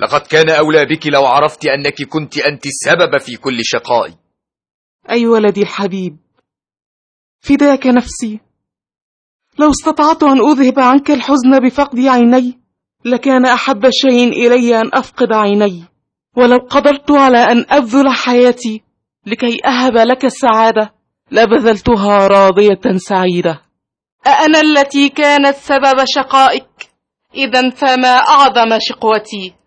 لقد كان أولى بك لو عرفت أنك كنت أنت السبب في كل شقائي. أي ولدي الحبيب، فداك نفسي. لو استطعت أن أذهب عنك الحزن بفقد عيني لكان أحب شيء إلي أن أفقد عيني، ولو قدرت على أن أبذل حياتي لكي أهب لك السعادة لبذلتها راضية سعيدة. أأنا التي كانت سبب شقائك؟ إذا فما أعظم شقوتي.